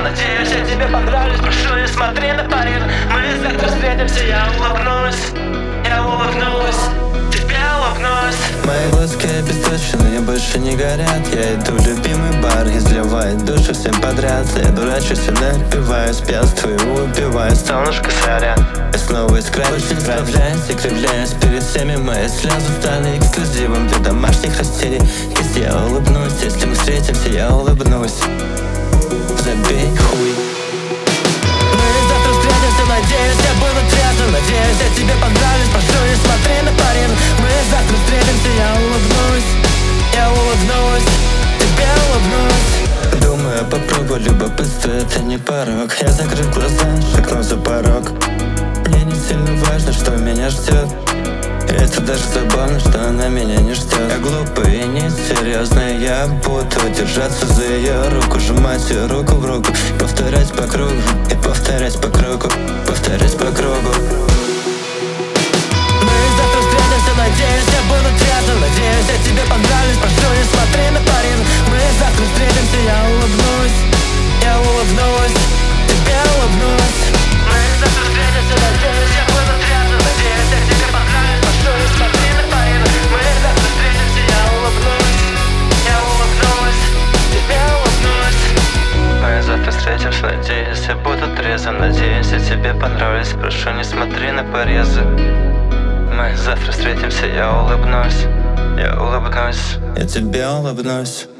надеюсь, я тебе понравлюсь. Прошу, не смотри на парень. Мы завтра встретимся, я улыбнусь. Я улыбнусь, тебе улыбнусь. Мои глазки обесточены и больше не горят. Я иду в любимый бар, изливает душу всем подряд. Я дурачусь и напиваюсь, пьянствую, убиваюсь, солнышко сорян. Я снова искраюсь, справляюсь и кривляюсь перед всеми. Мои слезы стали эксклюзивом для домашних растений. Если я улыбнусь, если мы встретимся, я улыбнусь. Забей хуй. Мы завтра встретимся, надеюсь, я буду трезвым. Надеюсь, я тебе понравлюсь, прошу, не смотри на парень. Мы завтра встретимся, я улыбнусь. Я улыбнусь, тебе улыбнусь. Думаю, попробую, любопытство это не порог. Я, закрыв глаза, шагнул за порог. Мне не сильно важно, что меня ждет. Это даже забавно, что она меня не ждет. Я глупый и несерьезный, я буду держаться за ее руку, сжимать ее руку в руку, повторять по кругу и повторять по кругу, повторять по кругу. Мы завтра встретимся, надеюсь, я буду трезвым. Надеюсь, я тебе понравлюсь, прошу, не смотри на парень. Мы завтра встретимся, я улыбнусь. Я улыбнусь, тебе улыбнусь. Мы завтра встретимся, надеюсь, я буду трезвым. Надеюсь, я тебе понравлюсь, прошу, не смотри на парень. Мы завтра встретимся, я улыбнусь. Я улыбнусь, тебе улыбнусь. Мы завтра встретимся, надеюсь, я буду трезвым. Надеюсь, я тебе понравлюсь, прошу, не смотри на порезы. Мы завтра встретимся, я улыбнусь. Я улыбнусь, я тебе улыбнусь.